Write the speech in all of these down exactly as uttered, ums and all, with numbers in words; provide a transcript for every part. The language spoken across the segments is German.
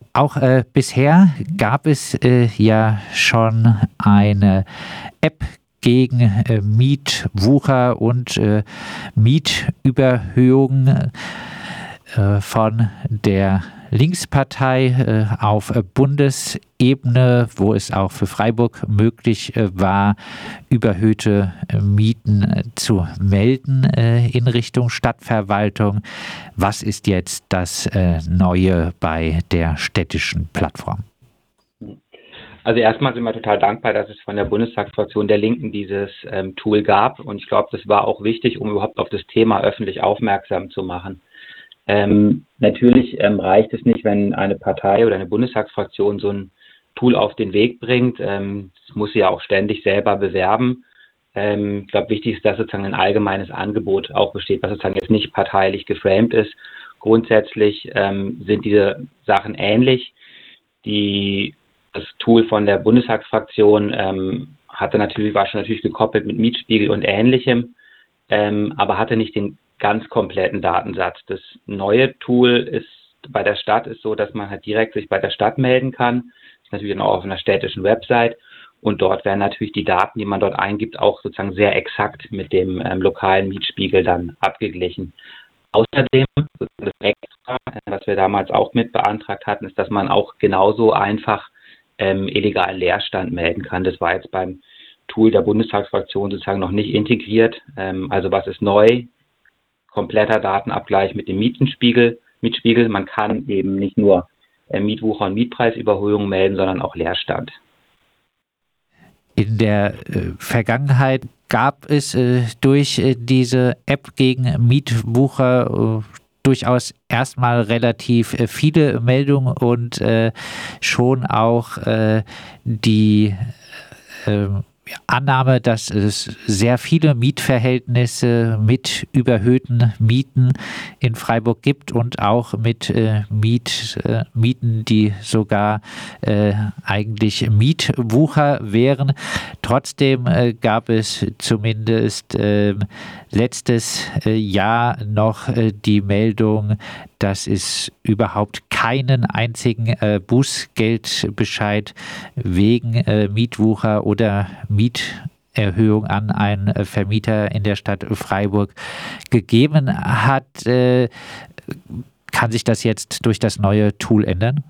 auch äh, bisher gab es äh, ja schon eine App gegen äh, Mietwucher und äh, Mietüberhöhungen äh, von der Linkspartei äh, auf äh, Bundesebene, wo es auch für Freiburg möglich äh, war, überhöhte äh, Mieten äh, zu melden äh, in Richtung Stadtverwaltung. Was ist jetzt das äh, Neue bei der städtischen Plattform? Also erstmal sind wir total dankbar, dass es von der Bundestagsfraktion der Linken dieses ähm, Tool gab. Und ich glaube, das war auch wichtig, um überhaupt auf das Thema öffentlich aufmerksam zu machen. Ähm, natürlich ähm, reicht es nicht, wenn eine Partei oder eine Bundestagsfraktion so ein Tool auf den Weg bringt. Ähm, das muss sie ja auch ständig selber bewerben. Ähm, ich glaube, wichtig ist, dass sozusagen ein allgemeines Angebot auch besteht, was sozusagen jetzt nicht parteilich geframed ist. Grundsätzlich ähm, sind diese Sachen ähnlich. Die, das Tool von der Bundestagsfraktion ähm, hatte natürlich, war schon natürlich gekoppelt mit Mietspiegel und Ähnlichem, ähm, aber hatte nicht den ganz kompletten Datensatz. Das neue Tool ist bei der Stadt ist so, dass man halt direkt sich bei der Stadt melden kann. Das ist natürlich dann auch auf einer städtischen Website. Und dort werden natürlich die Daten, die man dort eingibt, auch sozusagen sehr exakt mit dem ähm, lokalen Mietspiegel dann abgeglichen. Außerdem, das Extra, was wir damals auch mit beantragt hatten, ist, dass man auch genauso einfach ähm, illegalen Leerstand melden kann. Das war jetzt beim Tool der Bundestagsfraktion sozusagen noch nicht integriert. Ähm, also was ist neu? Kompletter Datenabgleich mit dem Mietenspiegel, Mietspiegel. Man kann eben nicht nur äh, Mietwucher und Mietpreisüberhöhungen melden, sondern auch Leerstand. In der äh, Vergangenheit gab es äh, durch äh, diese App gegen Mietwucher äh, durchaus erstmal relativ äh, viele Meldungen und äh, schon auch äh, die äh, Annahme, dass es sehr viele Mietverhältnisse mit überhöhten Mieten in Freiburg gibt und auch mit äh, Miet, äh, Mieten, die sogar äh, eigentlich Mietwucher wären. Trotzdem äh, gab es zumindest äh, letztes äh, Jahr noch äh, die Meldung, dass es überhaupt keinen einzigen äh, Bußgeldbescheid wegen äh, Mietwucher oder Mieterhöhung an einen äh, Vermieter in der Stadt Freiburg gegeben hat. Äh, kann sich das jetzt durch das neue Tool ändern?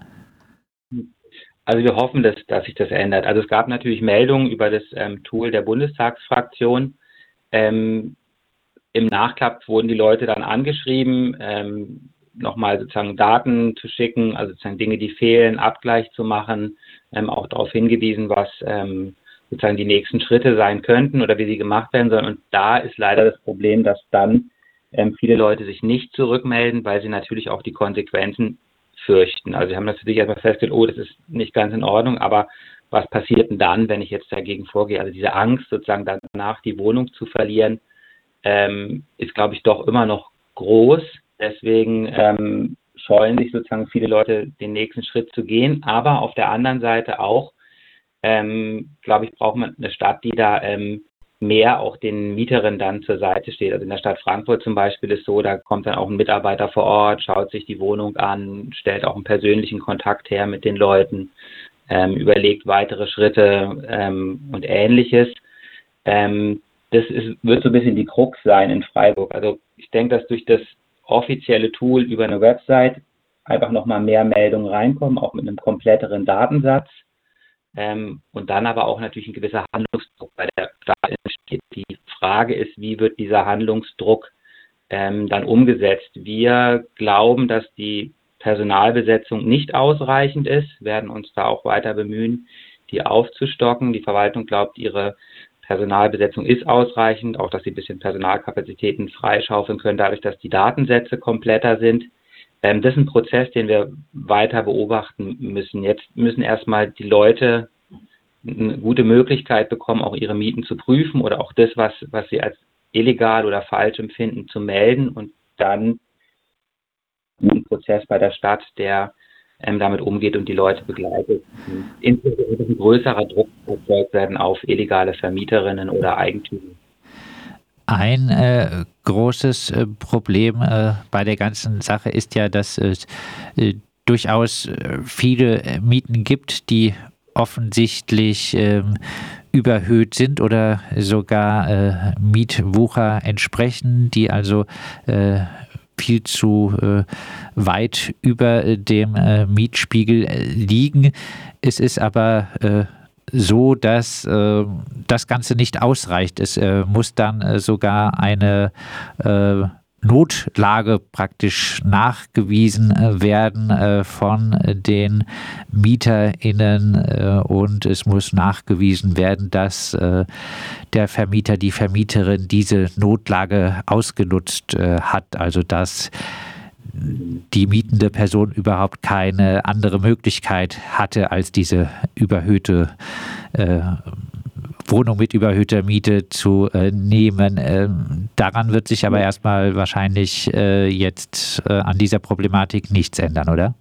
Also wir hoffen, dass, dass sich das ändert. Also es gab natürlich Meldungen über das ähm, Tool der Bundestagsfraktion. Ähm, Im Nachklapp wurden die Leute dann angeschrieben, ähm, nochmal sozusagen Daten zu schicken, also sozusagen Dinge, die fehlen, Abgleich zu machen, ähm, auch darauf hingewiesen, was ähm, sozusagen die nächsten Schritte sein könnten oder wie sie gemacht werden sollen. Und da ist leider das Problem, dass dann ähm, viele Leute sich nicht zurückmelden, weil sie natürlich auch die Konsequenzen fürchten. Also sie haben natürlich erstmal festgestellt, oh, das ist nicht ganz in Ordnung, aber was passiert denn dann, wenn ich jetzt dagegen vorgehe? Also diese Angst, sozusagen danach die Wohnung zu verlieren, ähm, ist, glaube ich, doch immer noch groß. Deswegen ähm, scheuen sich sozusagen viele Leute, den nächsten Schritt zu gehen. Aber auf der anderen Seite auch, ähm, glaube ich, braucht man eine Stadt, die da ähm, mehr auch den Mieterinnen dann zur Seite steht. Also in der Stadt Frankfurt zum Beispiel ist so, da kommt dann auch ein Mitarbeiter vor Ort, schaut sich die Wohnung an, stellt auch einen persönlichen Kontakt her mit den Leuten, ähm, überlegt weitere Schritte ähm, und Ähnliches. Ähm, das ist, wird so ein bisschen die Krux sein in Freiburg. Also ich denke, dass durch das offizielle Tool über eine Website einfach nochmal mehr Meldungen reinkommen, auch mit einem kompletteren Datensatz. Ähm, und dann aber auch natürlich ein gewisser Handlungsdruck bei der Stadt entsteht. Die Frage ist, wie wird dieser Handlungsdruck ähm, dann umgesetzt? Wir glauben, dass die Personalbesetzung nicht ausreichend ist, werden uns da auch weiter bemühen, die aufzustocken. Die Verwaltung glaubt, ihre Personalbesetzung ist ausreichend, auch dass sie ein bisschen Personalkapazitäten freischaufeln können, dadurch, dass die Datensätze kompletter sind. Ähm, das ist ein Prozess, den wir weiter beobachten müssen. Jetzt müssen erstmal die Leute eine gute Möglichkeit bekommen, auch ihre Mieten zu prüfen oder auch das, was, was sie als illegal oder falsch empfinden, zu melden und dann ein Prozess bei der Stadt, der ähm, damit umgeht und die Leute begleitet. Insbesondere ein größerer Druck erzeugt werden auf illegale Vermieterinnen oder Eigentümer. Ein äh, großes äh, Problem äh, bei der ganzen Sache ist ja, dass es äh, durchaus äh, viele äh, Mieten gibt, die offensichtlich ähm, überhöht sind oder sogar äh, Mietwucher entsprechen, die also äh, viel zu äh, weit über äh, dem äh, Mietspiegel äh, liegen. Es ist aber äh, so, dass äh, das Ganze nicht ausreicht. Es äh, muss dann äh, sogar eine äh, Notlage praktisch nachgewiesen äh, werden äh, von den MieterInnen äh, und es muss nachgewiesen werden, dass äh, der Vermieter, die Vermieterin diese Notlage ausgenutzt äh, hat, also dass die mietende Person überhaupt keine andere Möglichkeit hatte, als diese überhöhte äh, Wohnung mit überhöhter Miete zu äh, nehmen. Ähm, daran wird sich aber erstmal wahrscheinlich äh, jetzt äh, an dieser Problematik nichts ändern, oder?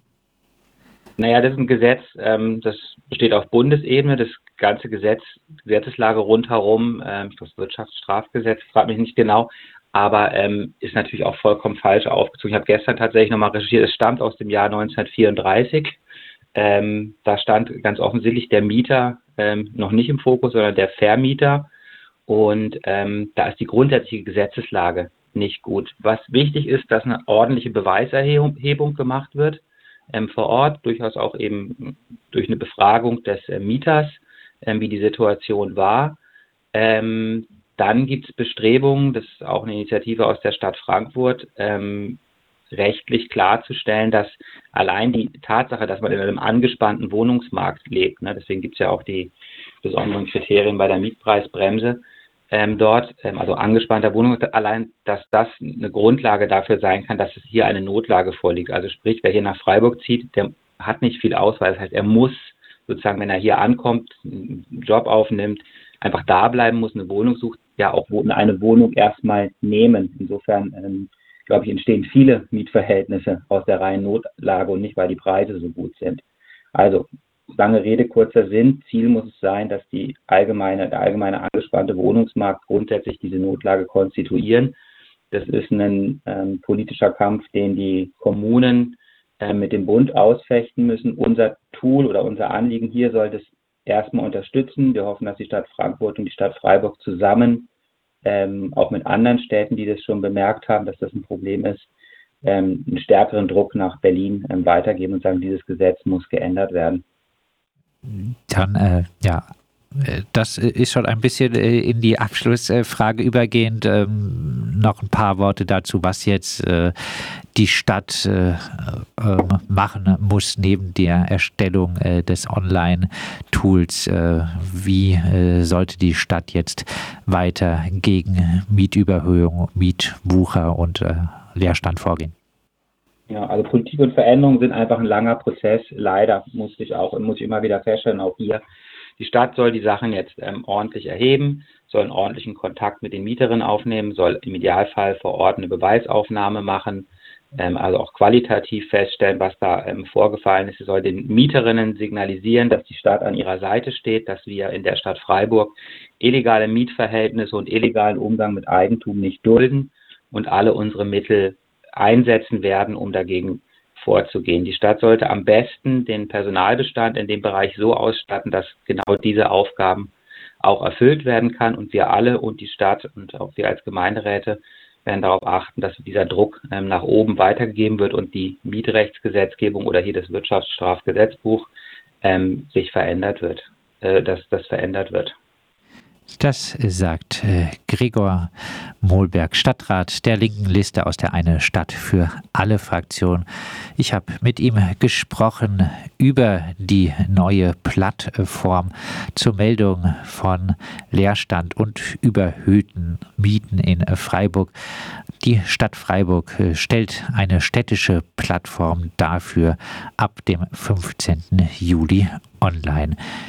Naja, das ist ein Gesetz, ähm, das besteht auf Bundesebene. Das ganze Gesetz, Gesetzeslage rundherum, ähm, das Wirtschaftsstrafgesetz, fragt mich nicht genau, aber ähm, ist natürlich auch vollkommen falsch aufgezogen. Ich habe gestern tatsächlich nochmal recherchiert, es stammt aus dem Jahr neunzehnhundertvierunddreißig. Ähm, da stand ganz offensichtlich der Mieter ähm, noch nicht im Fokus, sondern der Vermieter. Und ähm, da ist die grundsätzliche Gesetzeslage nicht gut. Was wichtig ist, dass eine ordentliche Beweiserhebung gemacht wird ähm, vor Ort, durchaus auch eben durch eine Befragung des äh, Mieters, ähm, wie die Situation war. Ähm, dann gibt es Bestrebungen, das ist auch eine Initiative aus der Stadt Frankfurt, ähm, rechtlich klarzustellen, dass allein die Tatsache, dass man in einem angespannten Wohnungsmarkt lebt, ne, deswegen gibt es ja auch die besonderen Kriterien bei der Mietpreisbremse ähm, dort, ähm, also angespannter Wohnungsmarkt, allein, dass das eine Grundlage dafür sein kann, dass es hier eine Notlage vorliegt. Also sprich, wer hier nach Freiburg zieht, der hat nicht viel Auswahl. Das heißt, er muss sozusagen, wenn er hier ankommt, einen Job aufnimmt, einfach da bleiben muss, eine Wohnung sucht, ja auch eine Wohnung erstmal nehmen. Insofern ähm, glaube ich, entstehen viele Mietverhältnisse aus der reinen Notlage und nicht, weil die Preise so gut sind. Also, lange Rede, kurzer Sinn. Ziel muss es sein, dass die allgemeine, der allgemeine angespannte Wohnungsmarkt grundsätzlich diese Notlage konstituieren. Das ist ein ähm, politischer Kampf, den die Kommunen äh, mit dem Bund ausfechten müssen. Unser Tool oder unser Anliegen hier soll das erstmal unterstützen. Wir hoffen, dass die Stadt Frankfurt und die Stadt Freiburg zusammen Ähm, auch mit anderen Städten, die das schon bemerkt haben, dass das ein Problem ist, ähm, einen stärkeren Druck nach Berlin ähm, weitergeben und sagen, dieses Gesetz muss geändert werden. Dann, äh, ja, das ist schon ein bisschen in die Abschlussfrage übergehend. Ähm, noch ein paar Worte dazu, was jetzt äh, die Stadt äh, äh, machen muss neben der Erstellung äh, des Online-Tools. Äh, wie äh, sollte die Stadt jetzt weiter gegen Mietüberhöhung, Mietwucher und äh, Leerstand vorgehen? Ja, also Politik und Veränderung sind einfach ein langer Prozess. Leider muss ich auch, muss ich immer wieder feststellen, auch hier. Die Stadt soll die Sachen jetzt ähm, ordentlich erheben, soll einen ordentlichen Kontakt mit den Mieterinnen aufnehmen, soll im Idealfall vor Ort eine Beweisaufnahme machen, ähm, also auch qualitativ feststellen, was da ähm, vorgefallen ist. Sie soll den Mieterinnen signalisieren, dass die Stadt an ihrer Seite steht, dass wir in der Stadt Freiburg illegale Mietverhältnisse und illegalen Umgang mit Eigentum nicht dulden und alle unsere Mittel einsetzen werden, um dagegen vorzugehen. Die Stadt sollte am besten den Personalbestand in dem Bereich so ausstatten, dass genau diese Aufgaben auch erfüllt werden kann und wir alle und die Stadt und auch wir als Gemeinderäte werden darauf achten, dass dieser Druck ähm, nach oben weitergegeben wird und die Mietrechtsgesetzgebung oder hier das Wirtschaftsstrafgesetzbuch ähm, sich verändert wird, äh, dass das verändert wird. Das sagt äh, Gregor Mohlberg, Stadtrat der linken Liste aus der Eine Stadt für alle Fraktion. Ich habe mit ihm gesprochen über die neue Plattform zur Meldung von Leerstand und überhöhten Mieten in Freiburg. Die Stadt Freiburg stellt eine städtische Plattform dafür ab dem fünfzehnten Juli online.